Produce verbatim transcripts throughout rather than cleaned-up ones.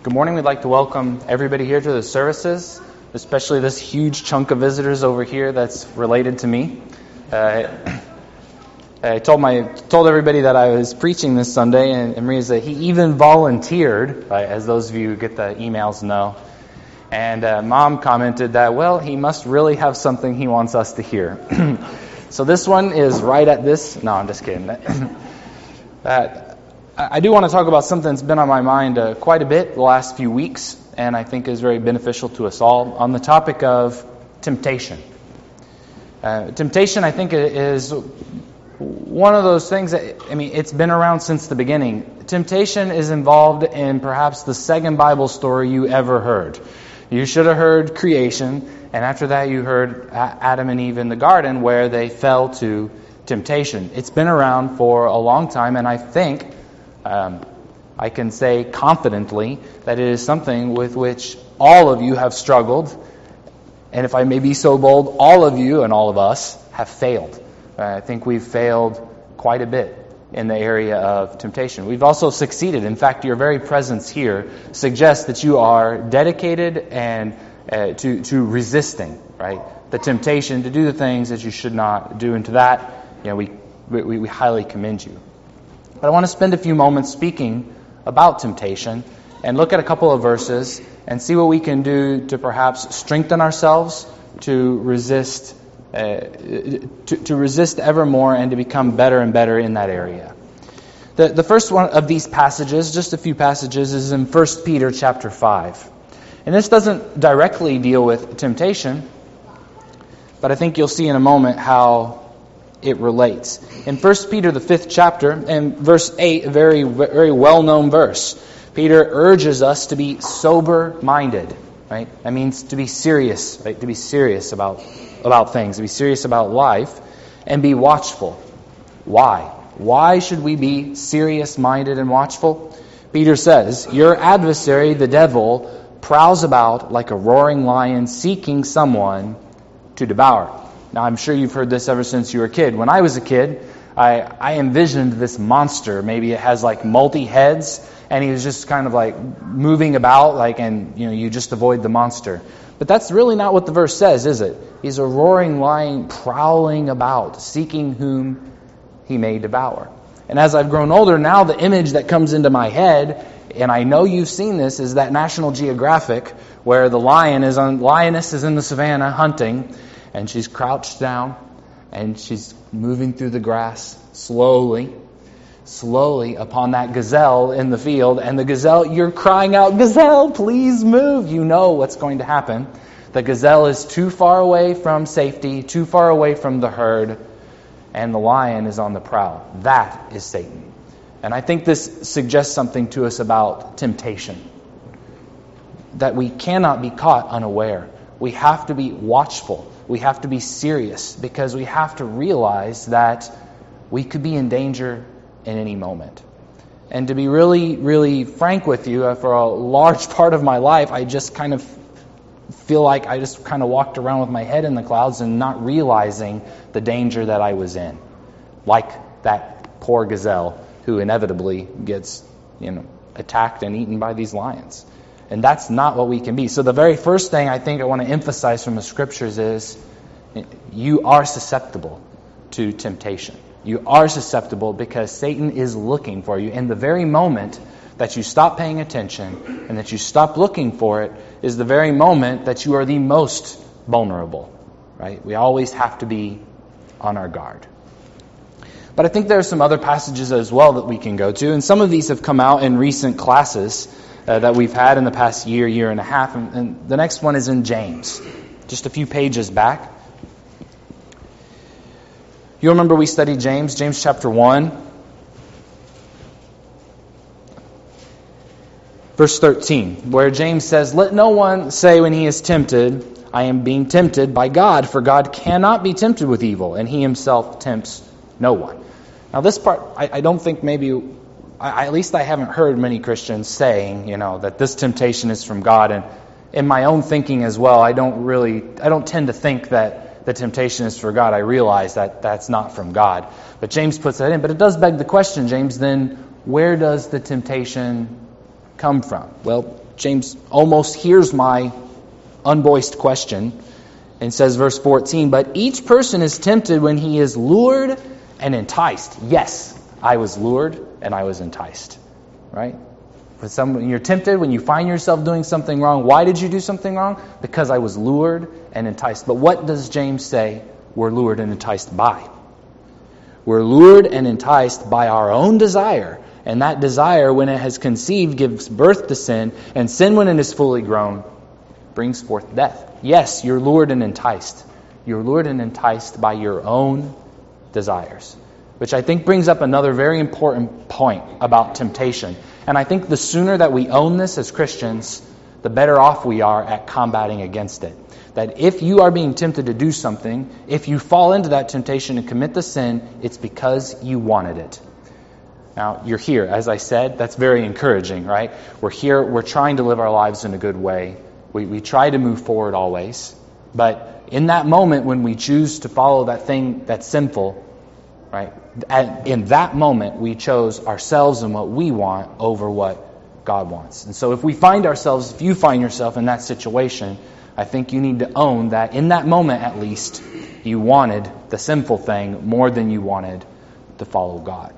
Good morning. We'd like to welcome everybody here to the services, especially this huge chunk of visitors over here that's related to me. Uh, I told my told everybody that I was preaching this Sunday, and, and Maria said he even volunteered, right, as those of you who get the emails know. And uh, Mom commented that, well, he must really have something he wants us to hear. So this one is right at this. No, I'm just kidding. that. I do want to talk about something that's been on my mind uh, quite a bit the last few weeks, and I think is very beneficial to us all, on the topic of temptation. Uh, temptation, I think, is one of those things that, I mean, it's been around since the beginning. Temptation is involved in perhaps the second Bible story you ever heard. You should have heard creation, and after that you heard Adam and Eve in the garden where they fell to temptation. It's been around for a long time, and I think Um, I can say confidently that it is something with which all of you have struggled, and if I may be so bold, all of you and all of us have failed. Uh, I think we've failed quite a bit in the area of temptation. We've also succeeded. In fact, your very presence here suggests that you are dedicated and uh, to to resisting, right, the temptation to do the things that you should not do. And to that, you know, we we, we highly commend you. But I want to spend a few moments speaking about temptation and look at a couple of verses and see what we can do to perhaps strengthen ourselves to resist uh, to, to resist ever more and to become better and better in that area. The, the first one of these passages, just a few passages, is in First Peter chapter five. And this doesn't directly deal with temptation, but I think you'll see in a moment how it relates. In First Peter, the fifth chapter, and verse eight, a very, very well-known verse, Peter urges us to be sober-minded, right? That means to be serious, right? To be serious about, about things, to be serious about life, and be watchful. Why? Why should we be serious-minded and watchful? Peter says, your adversary, the devil, prowls about like a roaring lion seeking someone to devour. Now, I'm sure you've heard this ever since you were a kid. When I was a kid, I, I envisioned this monster. Maybe it has like multi-heads, and he was just kind of like moving about, like, and you know, you just avoid the monster. But that's really not what the verse says, is it? He's a roaring lion prowling about, seeking whom he may devour. And as I've grown older, now the image that comes into my head, and I know you've seen this, is that National Geographic, where the lion is on, lioness is in the savannah hunting, and she's crouched down, and she's moving through the grass slowly, slowly upon that gazelle in the field. And the gazelle, you're crying out, gazelle, please move. You know what's going to happen. The gazelle is too far away from safety, too far away from the herd, and the lion is on the prowl. That is Satan. And I think this suggests something to us about temptation, that we cannot be caught unaware. We have to be watchful. We have to be serious, because we have to realize that we could be in danger in any moment. And to be really, really frank with you, uh, for a large part of my life, I just kind of feel like I just kind of walked around with my head in the clouds and not realizing the danger that I was in. Like that poor gazelle who inevitably gets, you know, attacked and eaten by these lions. And that's not what we can be. So the very first thing I think I want to emphasize from the Scriptures is you are susceptible to temptation. You are susceptible because Satan is looking for you. And the very moment that you stop paying attention and that you stop looking for it is the very moment that you are the most vulnerable. Right? We always have to be on our guard. But I think there are some other passages as well that we can go to. And some of these have come out in recent classes Uh, that we've had in the past year, year and a half. And, and the next one is in James, just a few pages back. You remember we studied James, James chapter one, verse thirteen, where James says, let no one say when he is tempted, I am being tempted by God, for God cannot be tempted with evil, and he himself tempts no one. Now this part, I, I don't think maybe... I, at least I haven't heard many Christians saying, you know, that this temptation is from God. And in my own thinking as well, I don't really, I don't tend to think that the temptation is for God. I realize that that's not from God. But James puts that in. But it does beg the question, James, then where does the temptation come from? Well, James almost hears my unvoiced question and says, verse fourteen, but each person is tempted when he is lured and enticed. Yes, I was lured and I was enticed. Right? When, some, when you're tempted, when you find yourself doing something wrong, why did you do something wrong? Because I was lured and enticed. But what does James say we're lured and enticed by? We're lured and enticed by our own desire. And that desire, when it has conceived, gives birth to sin. And sin, when it is fully grown, brings forth death. Yes, you're lured and enticed. You're lured and enticed by your own desires. Which I think brings up another very important point about temptation. And I think the sooner that we own this as Christians, the better off we are at combating against it. That if you are being tempted to do something, if you fall into that temptation and commit the sin, it's because you wanted it. Now, you're here, as I said, that's very encouraging, right? We're here, we're trying to live our lives in a good way. We, we try to move forward always. But in that moment when we choose to follow that thing that's sinful, right? At, in that moment, we chose ourselves and what we want over what God wants. And so if we find ourselves, if you find yourself in that situation, I think you need to own that in that moment at least, you wanted the sinful thing more than you wanted to follow God.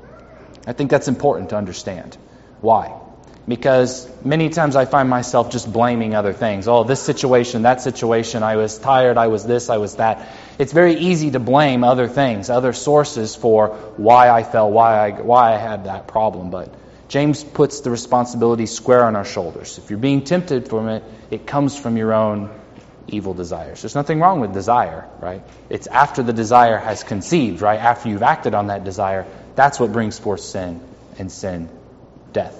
I think that's important to understand. Why? Because many times I find myself just blaming other things. Oh, this situation, that situation, I was tired, I was this, I was that. It's very easy to blame other things, other sources for why I fell, why I, why I had that problem. But James puts the responsibility square on our shoulders. If you're being tempted from it, it comes from your own evil desires. There's nothing wrong with desire, right? It's after the desire has conceived, right? After you've acted on that desire, that's what brings forth sin, and sin, death.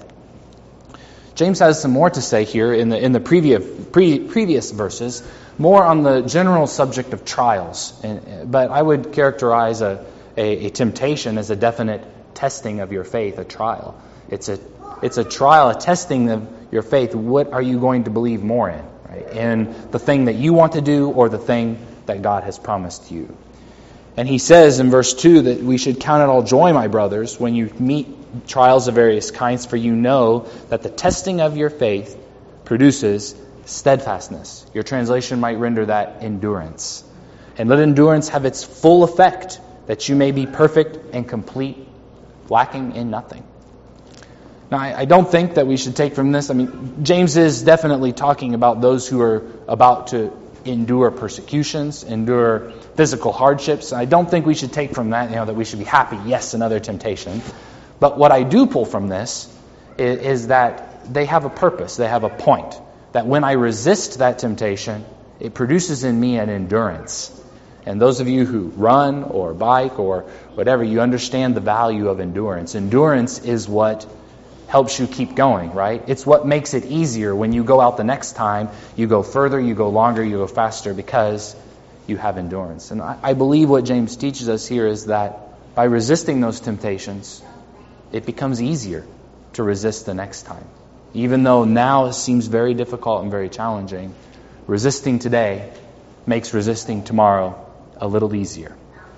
James has some more to say here in the in the previous pre, previous verses, more on the general subject of trials. And, but I would characterize a, a, a temptation as a definite testing of your faith, a trial. It's a it's a trial, a testing of your faith. What are you going to believe more in? Right? In the thing that you want to do or the thing that God has promised you. And he says in verse two that we should count it all joy, my brothers, when you meet trials of various kinds, for you know that the testing of your faith produces steadfastness. Your translation might render that endurance. And let endurance have its full effect, that you may be perfect and complete, lacking in nothing. Now, I, I don't think that we should take from this, I mean, James is definitely talking about those who are about to endure persecutions, endure physical hardships. I don't think we should take from that, you know, that we should be happy, yes, another temptation. But what I do pull from this is, is that they have a purpose, they have a point. That when I resist that temptation, it produces in me an endurance. And those of you who run or bike or whatever, you understand the value of endurance. Endurance is what helps you keep going, right? It's what makes it easier when you go out the next time. You go further, you go longer, you go faster because you have endurance. And I, I believe what James teaches us here is that by resisting those temptations, it becomes easier to resist the next time. Even though now it seems very difficult and very challenging, resisting today makes resisting tomorrow a little easier.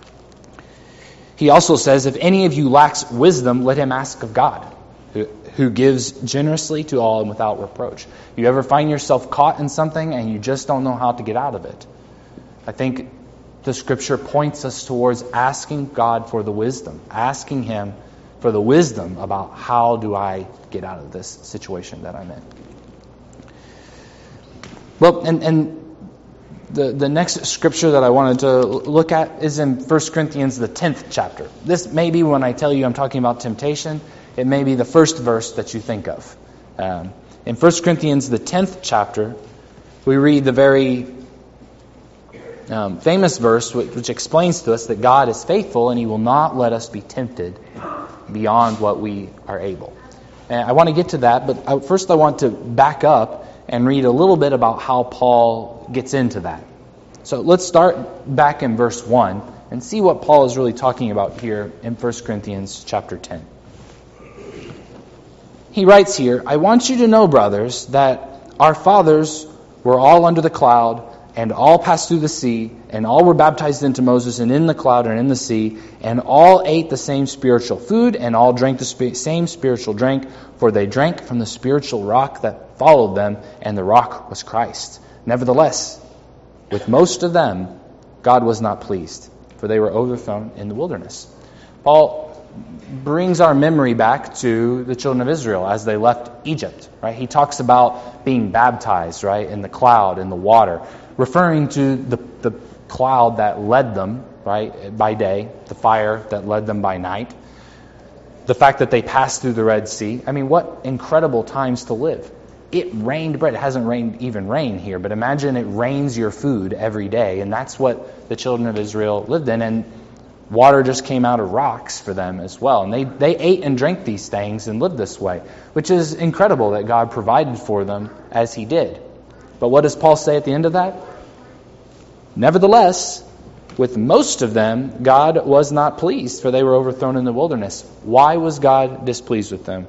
He also says, if any of you lacks wisdom, let him ask of God, who, who gives generously to all and without reproach. You ever find yourself caught in something and you just don't know how to get out of it? I think the Scripture points us towards asking God for the wisdom, asking Him for the wisdom about how do I get out of this situation that I'm in. Well, and, and the, the next scripture that I wanted to look at is in First Corinthians, the tenth chapter. This may be when I tell you I'm talking about temptation, it may be the first verse that you think of. Um, in First Corinthians, the tenth chapter, we read the very um, famous verse which, which explains to us that God is faithful and He will not let us be tempted beyond what we are able. And I want to get to that, but I, first I want to back up and read a little bit about how Paul gets into that. So let's start back in verse one and see what Paul is really talking about here in First Corinthians chapter ten. He writes here, I want you to know, brothers, that our fathers were all under the cloud, and all passed through the sea, and all were baptized into Moses, and in the cloud and in the sea, and all ate the same spiritual food, and all drank the sp- same spiritual drink, for they drank from the spiritual rock that followed them, and the rock was Christ. Nevertheless, with most of them, God was not pleased, for they were overthrown in the wilderness. Paul brings our memory back to the children of Israel as they left Egypt, right? He talks about being baptized, right, in the cloud, in the water, referring to the, the cloud that led them, right, by day, the fire that led them by night, the fact that they passed through the Red Sea. I mean, what incredible times to live. It rained bread. It hasn't rained even rain here, but imagine it rains your food every day, and that's what the children of Israel lived in, and water just came out of rocks for them as well. And they, they ate and drank these things and lived this way, which is incredible that God provided for them as He did. But what does Paul say at the end of that? Nevertheless, with most of them, God was not pleased, for they were overthrown in the wilderness. Why was God displeased with them?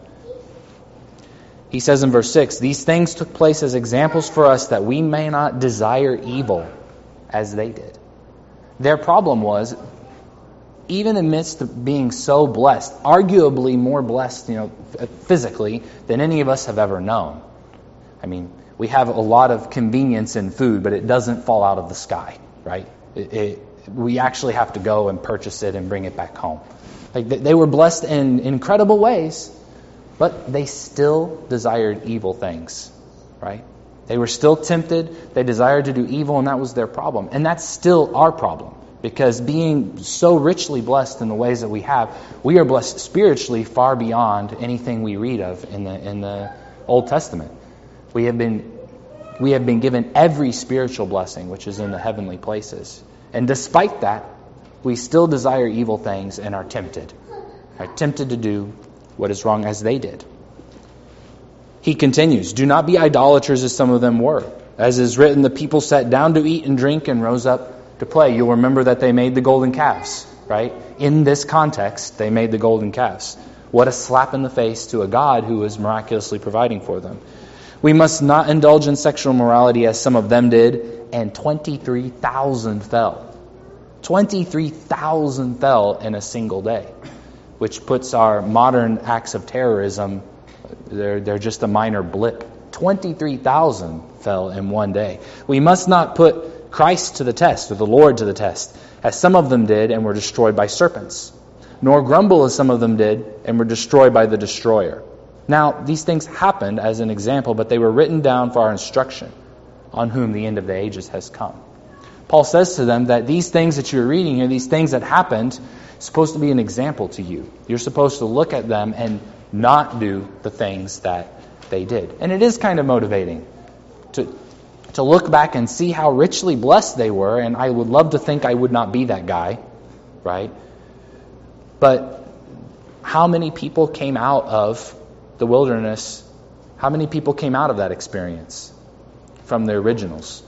He says in verse six, these things took place as examples for us that we may not desire evil as they did. Their problem was, even amidst being so blessed, arguably more blessed, you know, physically than any of us have ever known. I mean, we have a lot of convenience in food, but it doesn't fall out of the sky, right? It, it, we actually have to go and purchase it and bring it back home. Like they were blessed in incredible ways, but they still desired evil things, right? They were still tempted. They desired to do evil, and that was their problem. And that's still our problem. Because being so richly blessed in the ways that we have, we are blessed spiritually far beyond anything we read of in the in the Old Testament. We have been we have been given every spiritual blessing which is in the heavenly places. And despite that, we still desire evil things and are tempted. Are tempted to do what is wrong as they did. He continues, do not be idolaters as some of them were. As is written, the people sat down to eat and drink and rose up to play. You'll remember that they made the golden calves, right? In this context, they made the golden calves. What a slap in the face to a God who is miraculously providing for them. We must not indulge in sexual morality as some of them did, and twenty-three thousand fell. twenty-three thousand fell in a single day, which puts our modern acts of terrorism, they're, they're just a minor blip. twenty-three thousand fell in one day. We must not put Christ to the test, or the Lord to the test, as some of them did and were destroyed by serpents, nor grumble as some of them did and were destroyed by the destroyer. Now, these things happened as an example, but they were written down for our instruction, on whom the end of the ages has come. Paul says to them that these things that you're reading here, these things that happened, are supposed to be an example to you. You're supposed to look at them and not do the things that they did. And it is kind of motivating to to look back and see how richly blessed they were, and I would love to think I would not be that guy, right? But how many people came out of the wilderness? How many people came out of that experience from the originals?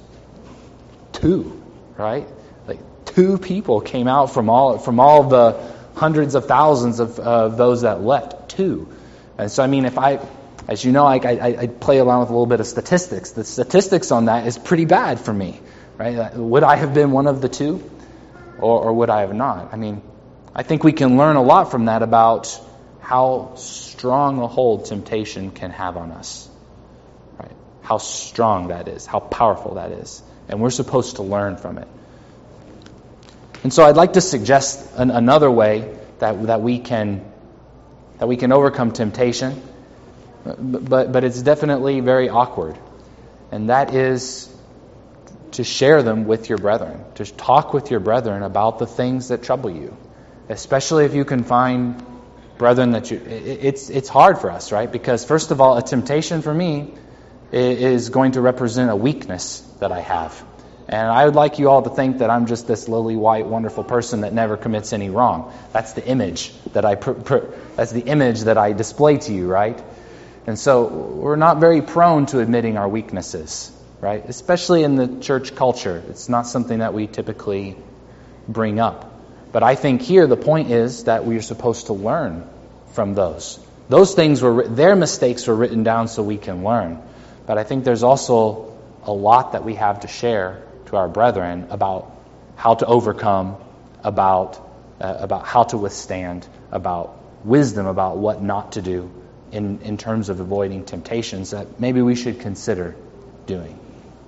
Two, right? Like two people came out from all from all of the hundreds of thousands of uh, those that left. Two. And so, I mean, if I... As you know, I, I, I play around with a little bit of statistics. The statistics on that is pretty bad for me, right? Would I have been one of the two, or, or would I have not? I mean, I think we can learn a lot from that about how strong a hold temptation can have on us, right? How strong that is, how powerful that is, and we're supposed to learn from it. And so, I'd like to suggest an, another way that that we can that we can overcome temptation. But but it's definitely very awkward. And that is to share them with your brethren. To talk with your brethren about the things that trouble you. Especially if you can find brethren that you... It's, it's hard for us, right? Because first of all, a temptation for me is going to represent a weakness that I have. And I would like you all to think that I'm just this lily white, wonderful person that never commits any wrong. That's the image that I pr- pr- that's the image that I display to you, right? And so we're not very prone to admitting our weaknesses, right? Especially in the church culture. It's not something that we typically bring up. But I think here the point is that we are supposed to learn from those. Those things were, their mistakes were written down so we can learn. But I think there's also a lot that we have to share to our brethren about how to overcome, about uh, about how to withstand, about wisdom, about what not to do in, in terms of avoiding temptations that maybe we should consider doing.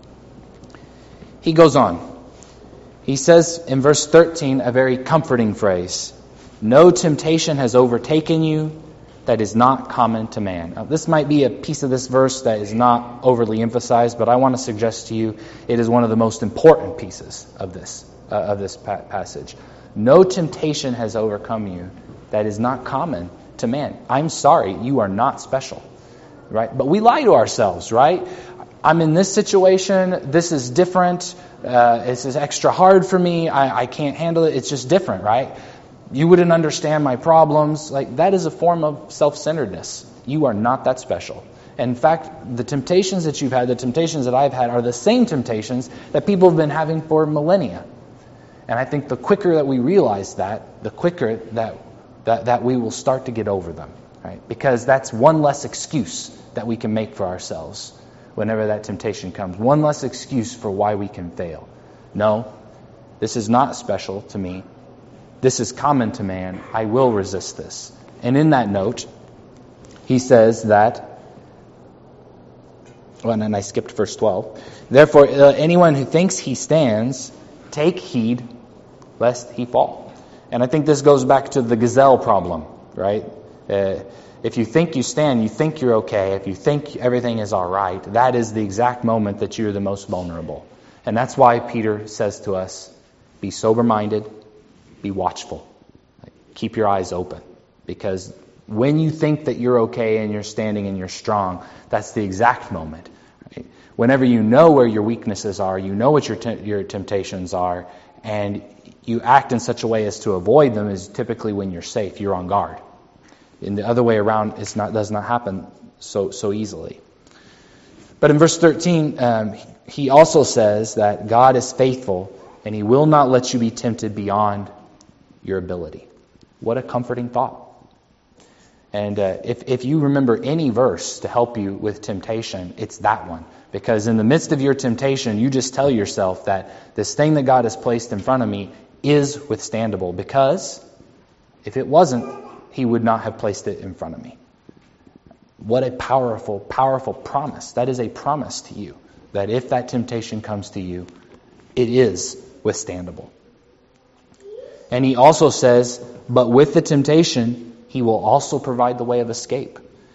He goes on. He says in verse thirteen a very comforting phrase. No temptation has overtaken you that is not common to man. Now, this might be a piece of this verse that is not overly emphasized, but I want to suggest to you it is one of the most important pieces of this uh, of this pa- passage. No temptation has overcome you that is not common to man. I'm sorry, you are not special, right? But we lie to ourselves, right? I'm in this situation. This is different. Uh, this is extra hard for me. I, I can't handle it. It's just different, right? You wouldn't understand my problems. Like, that is a form of self-centeredness. You are not that special. In fact, the temptations that you've had, the temptations that I've had, are the same temptations that people have been having for millennia. And I think the quicker that we realize that, the quicker that that, that we will start to get over them, right? Because that's one less excuse that we can make for ourselves whenever that temptation comes. One less excuse for why we can fail. No, this is not special to me. This is common to man. I will resist this. And in that note, he says that, well, and I skipped verse twelve. Therefore, uh, anyone who thinks he stands, take heed lest he fall. And I think this goes back to the gazelle problem, right? Uh, if you think you stand, you think you're okay. If you think everything is all right, that is the exact moment that you're the most vulnerable. And that's why Peter says to us, be sober-minded, be watchful. Keep your eyes open. Because when you think that you're okay and you're standing and you're strong, that's the exact moment. Right? Whenever you know where your weaknesses are, you know what your te- your temptations are, and you act in such a way as to avoid them, is typically when you're safe, you're on guard. In the other way around, it's not does not happen so so easily. But in verse thirteen, um, he also says that God is faithful and He will not let you be tempted beyond your ability. What a comforting thought. And uh, if, if you remember any verse to help you with temptation, it's that one. Because in the midst of your temptation, you just tell yourself that this thing that God has placed in front of me is withstandable. Because if it wasn't, He would not have placed it in front of me. What a powerful, powerful promise. That is a promise to you. That if that temptation comes to you, it is withstandable. And he also says, but with the temptation, He will also provide the way of escape.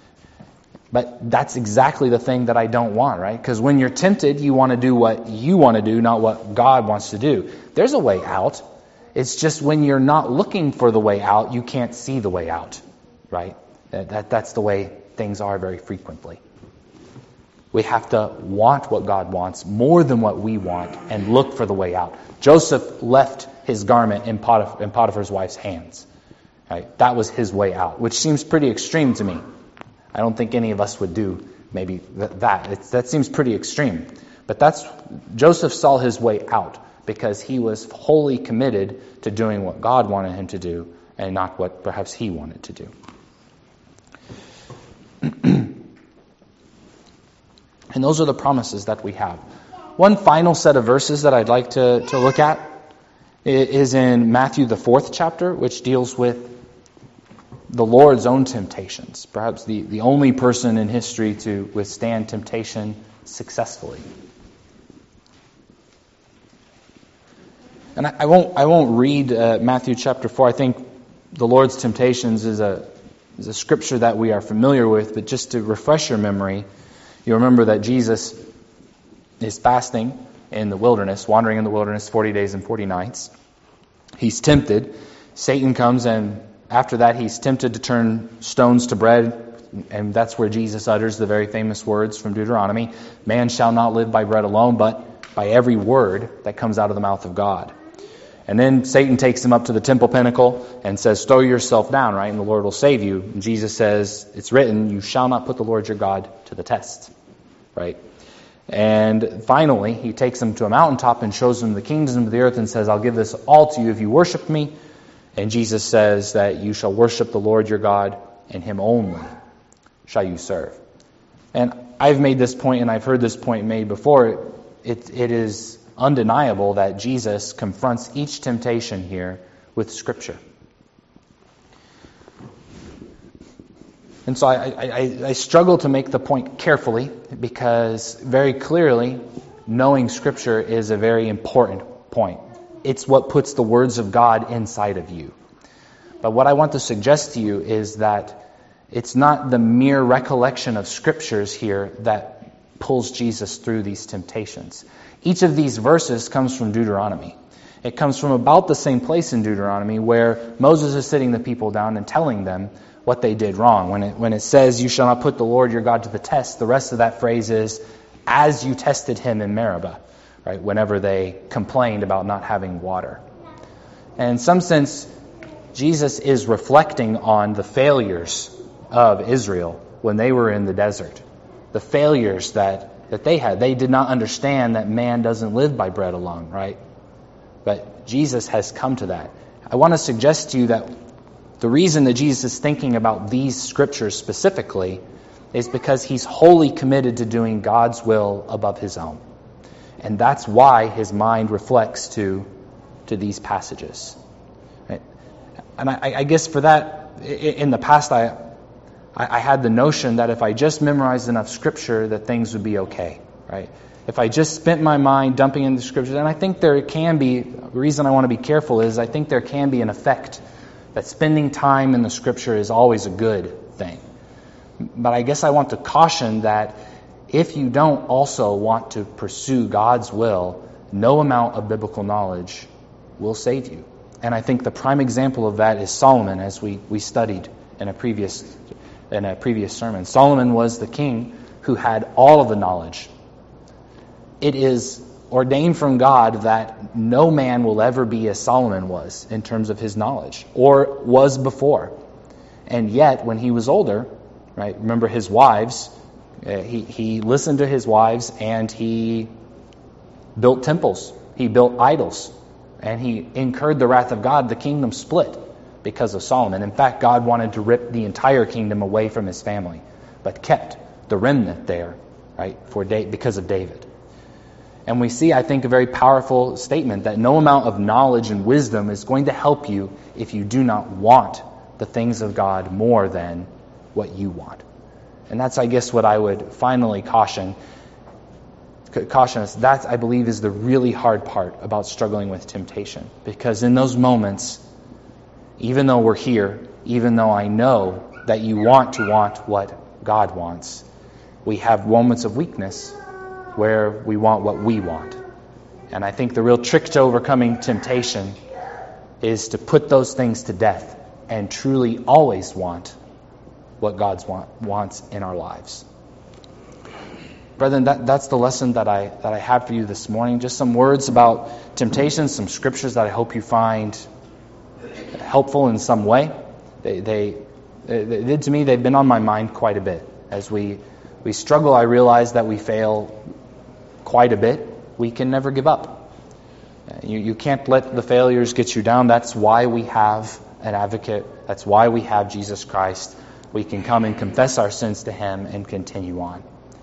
But that's exactly the thing that I don't want, right? Because when you're tempted, you want to do what you want to do, not what God wants to do. There's a way out. It's just when you're not looking for the way out, you can't see the way out, right? That, that That's the way things are very frequently. We have to want what God wants more than what we want and look for the way out. Joseph left his garment in, Potif- in Potiphar's wife's hands. Right? That was his way out, which seems pretty extreme to me. I don't think any of us would do maybe th- that. It's, that seems pretty extreme. But that's Joseph saw his way out because he was wholly committed to doing what God wanted him to do and not what perhaps he wanted to do. And those are the promises that we have. One final set of verses that I'd like to, to look at is in Matthew, the fourth chapter, which deals with the Lord's own temptations. Perhaps the, the only person in history to withstand temptation successfully. And I, I won't I won't read uh, Matthew chapter four. I think the Lord's temptations is a is a scripture that we are familiar with, but just to refresh your memory, you remember that Jesus is fasting in the wilderness, wandering in the wilderness forty days and forty nights. He's tempted. Satan comes, and after that he's tempted to turn stones to bread, and that's where Jesus utters the very famous words from Deuteronomy, man shall not live by bread alone, but by every word that comes out of the mouth of God. And then Satan takes him up to the temple pinnacle and says, throw yourself down, right, and the Lord will save you. And Jesus says, it's written, you shall not put the Lord your God to the test, right? And finally, he takes him to a mountaintop and shows him the kingdoms of the earth and says, I'll give this all to you if you worship me. And Jesus says that you shall worship the Lord your God, and Him only shall you serve. And I've made this point, and I've heard this point made before. It, it is undeniable that Jesus confronts each temptation here with Scripture. And so I, I, I struggle to make the point carefully because very clearly knowing Scripture is a very important point. It's what puts the words of God inside of you. But what I want to suggest to you is that it's not the mere recollection of Scriptures here that pulls Jesus through these temptations. Each of these verses comes from Deuteronomy. It comes from about the same place in Deuteronomy where Moses is sitting the people down and telling them what they did wrong. When it, when it says, you shall not put the Lord your God to the test, the rest of that phrase is, as you tested him in Meribah, right? Whenever they complained about not having water. And in some sense, Jesus is reflecting on the failures of Israel when they were in the desert. The failures that, that they had. They did not understand that man doesn't live by bread alone, right? But Jesus has come to that. I want to suggest to you that the reason that Jesus is thinking about these scriptures specifically is because he's wholly committed to doing God's will above his own. And that's why his mind reflects to, to these passages. Right? And I, I guess for that, in the past, I, I had the notion that if I just memorized enough scripture, that things would be okay, right? If I just spent my mind dumping into scriptures, and I think there can be, the reason I want to be careful is I think there can be an effect that spending time in the scripture is always a good thing. But I guess I want to caution that if you don't also want to pursue God's will, no amount of biblical knowledge will save you. And I think the prime example of that is Solomon, as we, we studied in a previous in a previous sermon. Solomon was the king who had all of the knowledge. It is ordained from God that no man will ever be as Solomon was in terms of his knowledge, or was before. And yet, when he was older, right? Remember his wives, uh, he, he listened to his wives and he built temples. He built idols. And he incurred the wrath of God. The kingdom split because of Solomon. In fact, God wanted to rip the entire kingdom away from his family, but kept the remnant there, right, for da- because of David. And we see, I think, a very powerful statement that no amount of knowledge and wisdom is going to help you if you do not want the things of God more than what you want. And that's, I guess, what I would finally caution caution us. That, I believe, is the really hard part about struggling with temptation. Because in those moments, even though we're here, even though I know that you want to want what God wants, we have moments of weakness where we want what we want. And I think the real trick to overcoming temptation is to put those things to death and truly always want what God want, wants in our lives. Brethren, that, that's the lesson that I that I have for you this morning. Just some words about temptation, some scriptures that I hope you find helpful in some way. They, they, they did to me, they've been on my mind quite a bit. As we, we struggle, I realize that we fail quite a bit. We can never give up. You, you can't let the failures get you down. That's why we have an advocate. That's why we have Jesus Christ. We can come and confess our sins to him and continue on.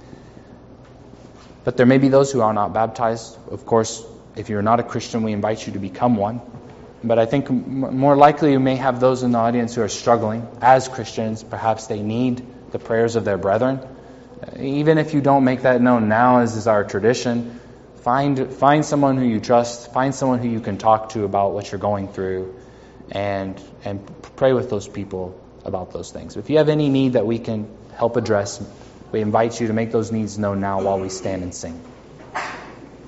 But there may be those who are not baptized. Of course, if you're not a Christian, we invite you to become one. But I think m- more likely you may have those in the audience who are struggling as Christians. Perhaps they need the prayers of their brethren. Even if you don't make that known now, as is our tradition, find find someone who you trust, find someone who you can talk to about what you're going through, and and pray with those people about those things. If you have any need that we can help address, we invite you to make those needs known now while we stand and sing.